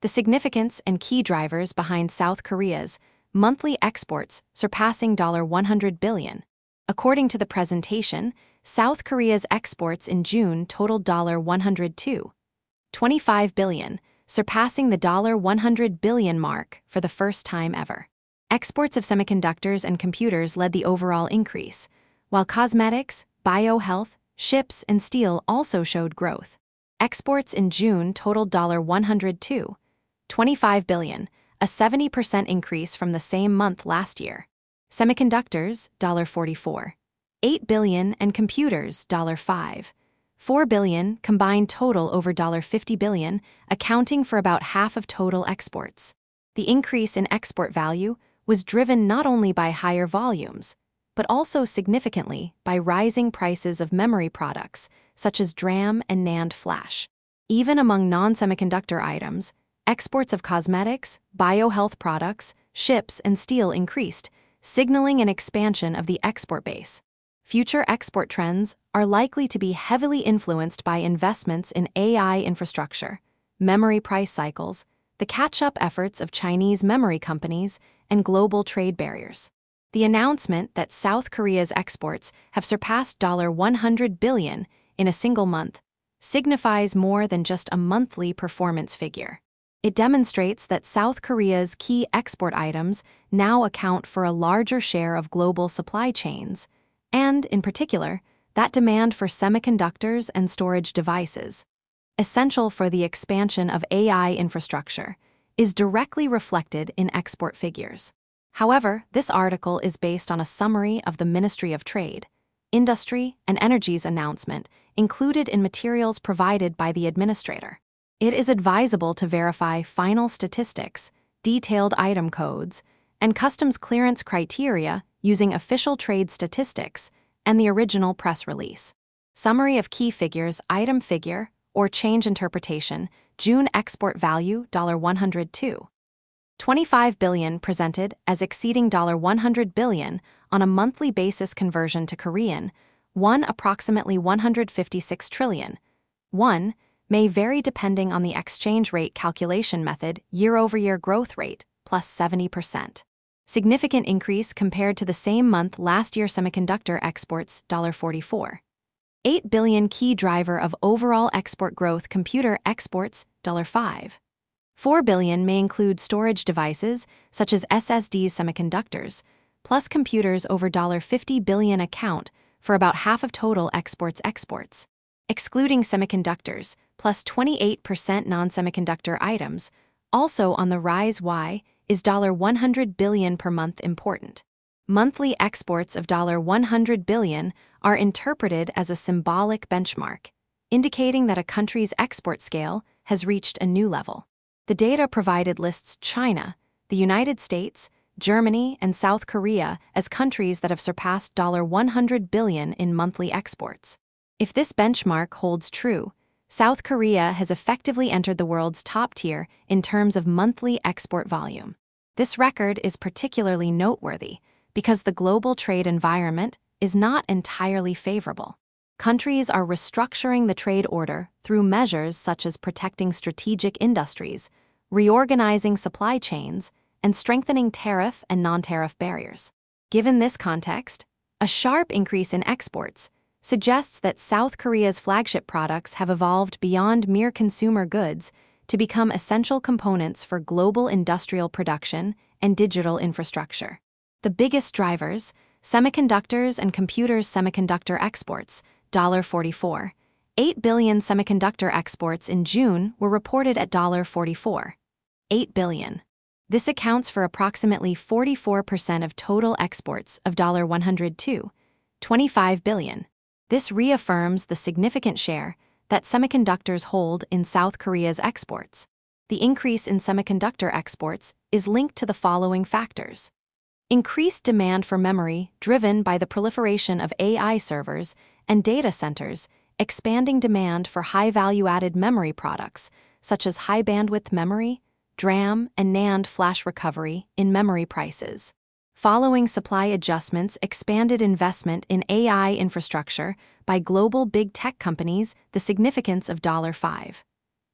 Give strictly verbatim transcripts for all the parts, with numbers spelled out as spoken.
The significance and key drivers behind South Korea's monthly exports surpassing one hundred billion dollars. According to the presentation, South Korea's exports in June totaled one hundred two point two five billion dollars, surpassing the one hundred billion dollars mark for the first time ever. Exports of semiconductors and computers led the overall increase, while cosmetics, biohealth, ships, and steel also showed growth. Exports in June totaled one hundred two point two five billion dollars, a seventy percent increase from the same month last year. Semiconductors, forty-four point eight billion dollars, and computers, five point four billion dollars, combined total over fifty billion dollars, accounting for about half of total exports. The increase in export value was driven not only by higher volumes, but also significantly by rising prices of memory products such as DRAM and NAND flash. Even among non-semiconductor items, exports of cosmetics, biohealth products, ships, and steel increased, signaling an expansion of the export base. Future export trends are likely to be heavily influenced by investments in A I infrastructure, memory price cycles, the catch-up efforts of Chinese memory companies, and global trade barriers. The announcement that South Korea's exports have surpassed one hundred billion dollars in a single month signifies more than just a monthly performance figure. It demonstrates that South Korea's key export items now account for a larger share of global supply chains, and, in particular, that demand for semiconductors and storage devices, essential for the expansion of A I infrastructure, is directly reflected in export figures. However, this article is based on a summary of the Ministry of Trade, Industry, and Energy's announcement included in materials provided by the administrator. It is advisable to verify final statistics, detailed item codes, and customs clearance criteria using official trade statistics and the original press release. Summary of key figures, item figure, or change interpretation, June export value one hundred two point two five billion dollars presented as exceeding one hundred billion dollars on a monthly basis. Conversion to Korean, one approximately one hundred fifty-six trillion. one may vary depending on the exchange rate calculation method. Year-over-year growth rate, plus seventy percent. Significant increase compared to the same month last year. Semiconductor exports, forty-four point eight billion dollars. Key driver of overall export growth. Computer exports, five point four billion dollars may include storage devices such as S S Ds. Semiconductors, plus computers over fifty billion dollars account for about half of total exports. Exports, excluding semiconductors, plus twenty-eight percent. Non-semiconductor items, also on the rise. Y is one hundred billion dollars per month. Important. Monthly exports of one hundred billion dollars are interpreted as a symbolic benchmark, indicating that a country's export scale has reached a new level. The data provided lists China, the United States, Germany, and South Korea as countries that have surpassed one hundred billion dollars in monthly exports. If this benchmark holds true, South Korea has effectively entered the world's top tier in terms of monthly export volume. This record is particularly noteworthy because the global trade environment is not entirely favorable. Countries are restructuring the trade order through measures such as protecting strategic industries, reorganizing supply chains, and strengthening tariff and non-tariff barriers. Given this context, a sharp increase in exports suggests that South Korea's flagship products have evolved beyond mere consumer goods to become essential components for global industrial production and digital infrastructure. The biggest drivers, semiconductors and computers. Semiconductor exports, forty-four point eight billion dollars. Semiconductor exports in June were reported at forty-four point eight billion dollars. This accounts for approximately forty-four percent of total exports of one hundred two point two five billion dollars. This reaffirms the significant share that semiconductors hold in South Korea's exports. The increase in semiconductor exports is linked to the following factors: increased demand for memory driven by the proliferation of A I servers and data centers, expanding demand for high-value-added memory products such as high-bandwidth memory, DRAM, and NAND flash. Recovery in memory prices. Following supply adjustments, expanded investment in A I infrastructure by global big tech companies. The significance of five point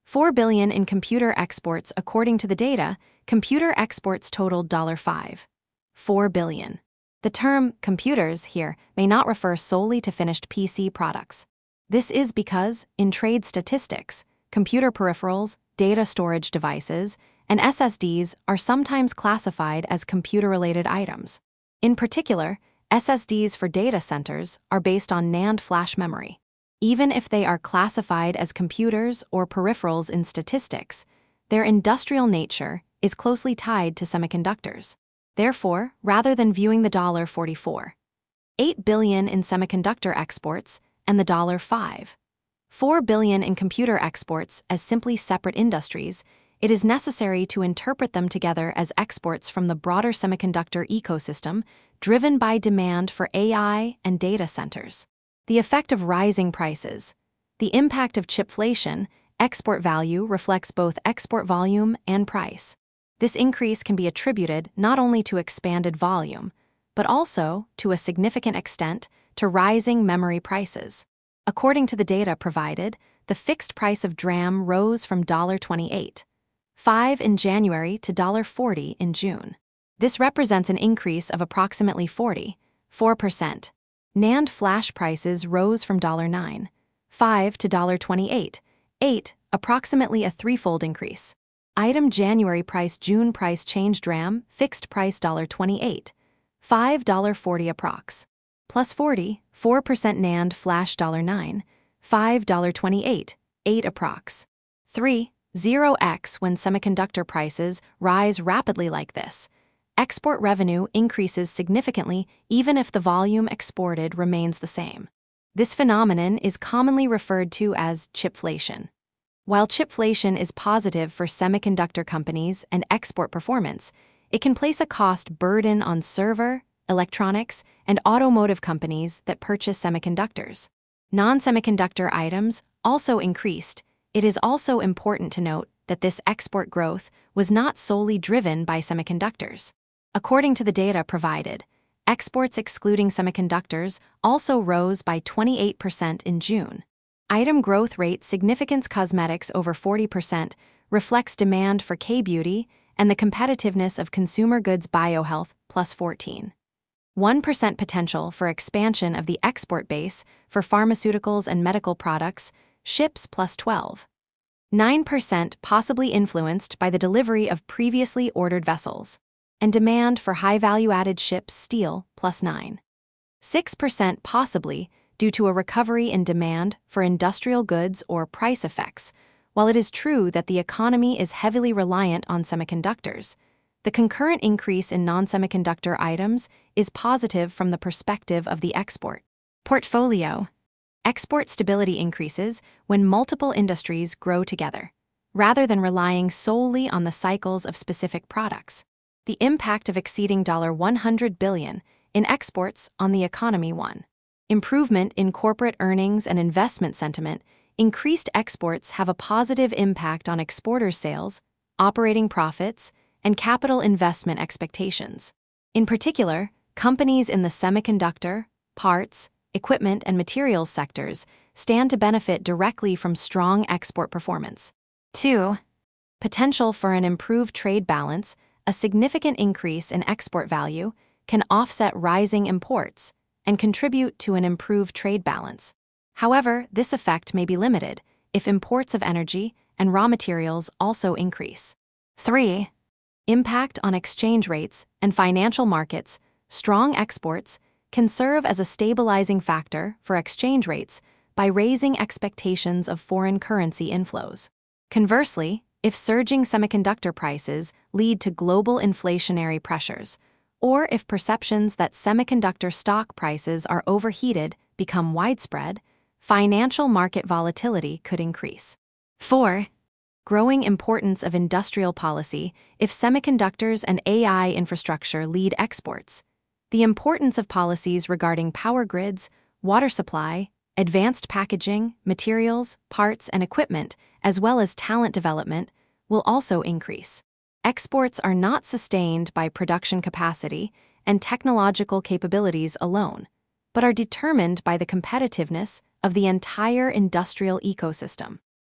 four billion dollars in computer exports. According to the data, computer exports totaled five point four billion dollars. The term computers here may not refer solely to finished P C products. This is because, in trade statistics, computer peripherals, data storage devices, and S S Ds are sometimes classified as computer-related items. In particular, S S Ds for data centers are based on NAND flash memory. Even if they are classified as computers or peripherals in statistics, their industrial nature is closely tied to semiconductors. Therefore, rather than viewing the forty-four point eight billion dollars in semiconductor exports and the five point four billion dollars in computer exports as simply separate industries, it is necessary to interpret them together as exports from the broader semiconductor ecosystem driven by demand for A I and data centers. The effect of rising prices. The impact of chipflation, export value reflects both export volume and price. This increase can be attributed not only to expanded volume, but also, to a significant extent, to rising memory prices. According to the data provided, the fixed price of DRAM rose from twenty-eight point five dollars in January to forty dollars in June. This represents an increase of approximately forty point four percent. NAND flash prices rose from nine point five dollars to twenty-eight point eight dollars, approximately a threefold increase. Item January price June price change DRAM, fixed price twenty-eight point five dollars forty approx. Plus forty point four percent NAND flash nine point five dollars twenty-eight point eight approx. three. zero x When semiconductor prices rise rapidly like this, export revenue increases significantly even if the volume exported remains the same. This phenomenon is commonly referred to as chipflation. While chipflation is positive for semiconductor companies and export performance, it can place a cost burden on server, electronics, and automotive companies that purchase semiconductors. Non-semiconductor items also increased. It is also important to note that this export growth was not solely driven by semiconductors. According to the data provided, exports excluding semiconductors also rose by twenty-eight percent in June. Item growth rate significance cosmetics over forty percent reflects demand for K-beauty and the competitiveness of consumer goods biohealth plus fourteen point one percent potential for expansion of the export base for pharmaceuticals and medical products, ships plus twelve point nine percent possibly influenced by the delivery of previously ordered vessels, and demand for high-value-added ships steel plus nine point six percent possibly due to a recovery in demand for industrial goods or price effects. While it is true that the economy is heavily reliant on semiconductors, the concurrent increase in non-semiconductor items is positive from the perspective of the export portfolio. Export stability increases when multiple industries grow together, rather than relying solely on the cycles of specific products. The impact of exceeding one hundred billion dollars in exports on the economy. one. Improvement in corporate earnings and investment sentiment. Increased exports have a positive impact on exporters' sales, operating profits, and capital investment expectations. In particular, companies in the semiconductor, parts, equipment, and materials sectors stand to benefit directly from strong export performance. two. Potential for an improved trade balance. A significant increase in export value can offset rising imports and contribute to an improved trade balance. However, this effect may be limited if imports of energy and raw materials also increase. three. Impact on exchange rates and financial markets. Strong exports can serve as a stabilizing factor for exchange rates by raising expectations of foreign currency inflows. Conversely, if surging semiconductor prices lead to global inflationary pressures, or if perceptions that semiconductor stock prices are overheated become widespread, financial market volatility could increase. four. Growing importance of industrial policy. If semiconductors and A I infrastructure lead exports, the importance of policies regarding power grids, water supply, advanced packaging, materials, parts, and equipment, as well as talent development, will also increase. Exports are not sustained by production capacity and technological capabilities alone, but are determined by the competitiveness of the entire industrial ecosystem.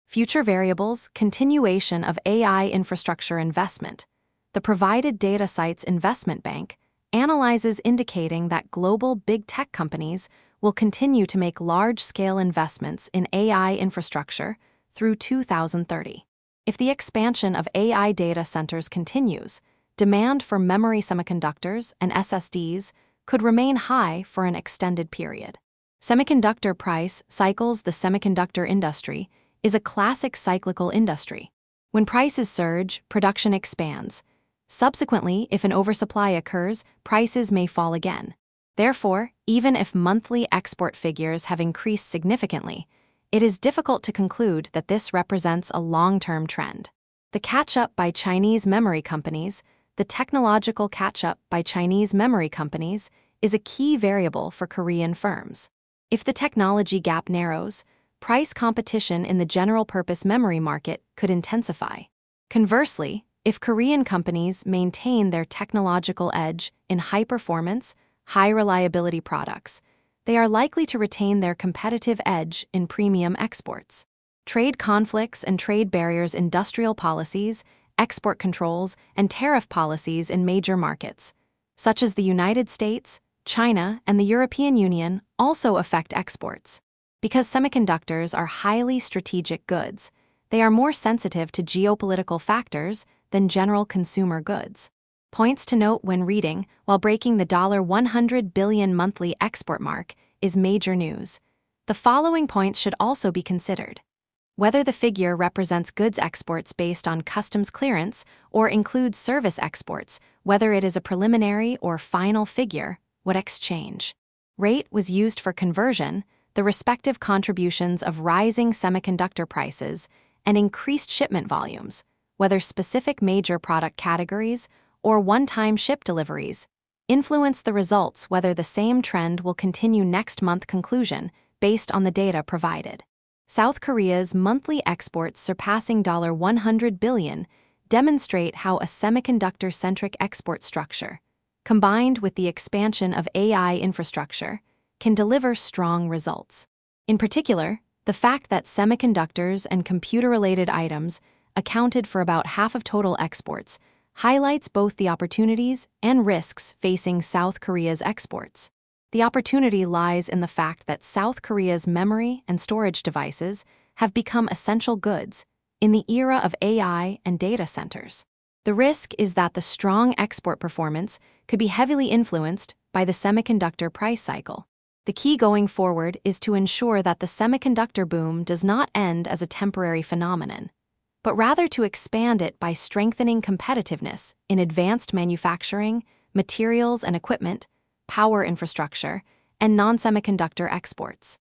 Future variables, continuation of A I infrastructure investment. The Provided Data Sites Investment Bank analyzes indicating that global big tech companies will continue to make large-scale investments in A I infrastructure through two thousand thirty. If the expansion of A I data centers continues, demand for memory semiconductors and S S Ds could remain high for an extended period. Semiconductor price cycles. The semiconductor industry is a classic cyclical industry. When prices surge, production expands. Subsequently, if an oversupply occurs, prices may fall again. Therefore, even if monthly export figures have increased significantly, it is difficult to conclude that this represents a long-term trend. The catch-up by Chinese memory companies. The technological catch-up by Chinese memory companies is a key variable for Korean firms. If the technology gap narrows, price competition in the general-purpose memory market could intensify. Conversely, if Korean companies maintain their technological edge in high-performance, high-reliability products, they are likely to retain their competitive edge in premium exports. Trade conflicts and trade barriers. Industrial policies, export controls, and tariff policies in major markets, such as the United States, China, and the European Union, also affect exports. Because semiconductors are highly strategic goods, they are more sensitive to geopolitical factors than general consumer goods. Points to note when reading: while breaking the one hundred billion dollars monthly export mark is major news, the following points should also be considered. Whether the figure represents goods exports based on customs clearance or includes service exports, whether it is a preliminary or final figure, what exchange rate was used for conversion, the respective contributions of rising semiconductor prices and increased shipment volumes, whether specific major product categories or one-time ship deliveries, influence the results. Whether the same trend will continue next month. Conclusion based on the data provided. South Korea's monthly exports surpassing one hundred billion dollars demonstrate how a semiconductor-centric export structure, combined with the expansion of A I infrastructure, can deliver strong results. In particular, the fact that semiconductors and computer-related items accounted for about half of total exports highlights both the opportunities and risks facing South Korea's exports. The opportunity lies in the fact that South Korea's memory and storage devices have become essential goods in the era of A I and data centers. The risk is that the strong export performance could be heavily influenced by the semiconductor price cycle. The key going forward is to ensure that the semiconductor boom does not end as a temporary phenomenon, but rather to expand it by strengthening competitiveness in advanced manufacturing, materials and equipment, power infrastructure, and non-semiconductor exports.